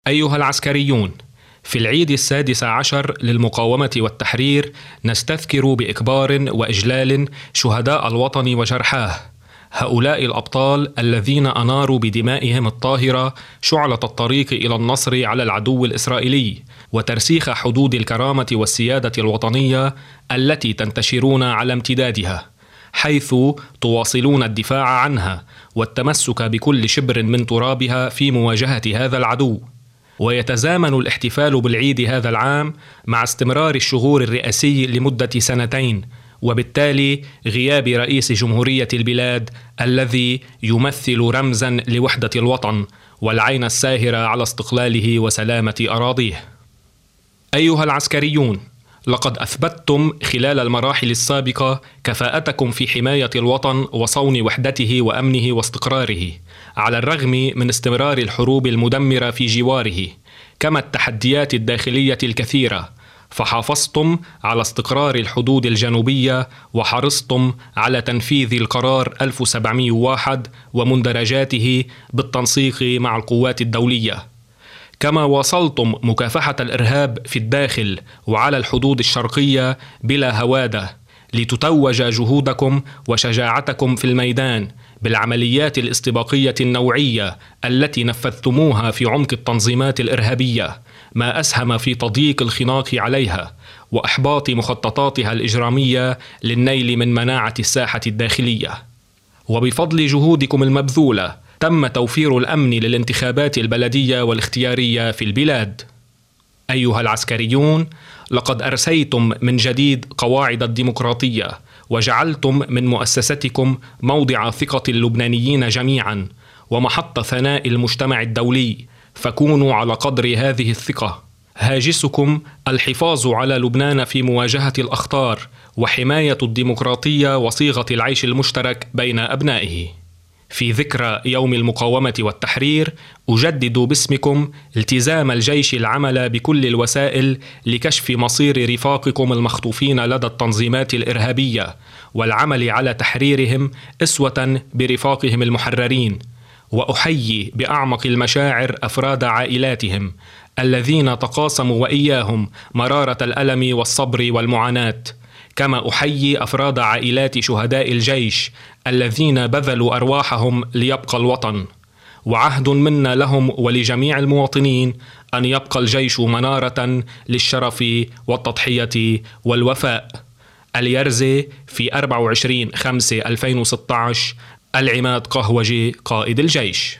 أيها العسكريون، في العيد 16 للمقاومة والتحرير نستذكر بإكبار وإجلال شهداء الوطن وجرحاه. هؤلاء الأبطال الذين أناروا بدمائهم الطاهرة شعلة الطريق إلى النصر على العدو الإسرائيلي وترسيخ حدود الكرامة والسيادة الوطنية التي تنتشرون على امتدادها، حيث تواصلون الدفاع عنها والتمسك بكل شبر من ترابها في مواجهة هذا العدو. ويتزامن الاحتفال بالعيد هذا العام مع استمرار الشهور الرئاسي لمدة 2 وبالتالي غياب رئيس جمهورية البلاد الذي يمثل رمزا لوحدة الوطن والعين الساهرة على استقلاله وسلامة أراضيه. أيها العسكريون، لقد أثبتتم خلال المراحل السابقة كفاءتكم في حماية الوطن وصون وحدته وأمنه واستقراره، على الرغم من استمرار الحروب المدمرة في جواره، كما التحديات الداخلية الكثيرة، فحافظتم على استقرار الحدود الجنوبية وحرصتم على تنفيذ القرار 1701 ومندرجاته بالتنسيق مع القوات الدولية، كما واصلتم مكافحة الإرهاب في الداخل وعلى الحدود الشرقية بلا هوادة، لتتوج جهودكم وشجاعتكم في الميدان بالعمليات الاستباقية النوعية التي نفذتموها في عمق التنظيمات الإرهابية، ما أسهم في تضييق الخناق عليها وإحباط مخططاتها الإجرامية للنيل من مناعة الساحة الداخلية. وبفضل جهودكم المبذولة تم توفير الأمن للانتخابات البلدية والاختيارية في البلاد. أيها العسكريون، لقد أرسيتم من جديد قواعد الديمقراطية وجعلتم من مؤسستكم موضع ثقة اللبنانيين جميعا ومحط ثناء المجتمع الدولي، فكونوا على قدر هذه الثقة. هاجسكم الحفاظ على لبنان في مواجهة الأخطار وحماية الديمقراطية وصيغة العيش المشترك بين أبنائه. في ذكرى يوم المقاومة والتحرير أجدد باسمكم التزام الجيش العمل بكل الوسائل لكشف مصير رفاقكم المخطوفين لدى التنظيمات الإرهابية والعمل على تحريرهم أسوة برفاقهم المحررين. وأحيي بأعمق المشاعر أفراد عائلاتهم الذين تقاسموا وإياهم مرارة الألم والصبر والمعاناة، كما أحيي أفراد عائلات شهداء الجيش الذين بذلوا أرواحهم ليبقى الوطن. وعهد منا لهم ولجميع المواطنين أن يبقى الجيش منارة للشرف والتضحية والوفاء. اليرزي في 24/5/2016. العماد قهوجي، قائد الجيش.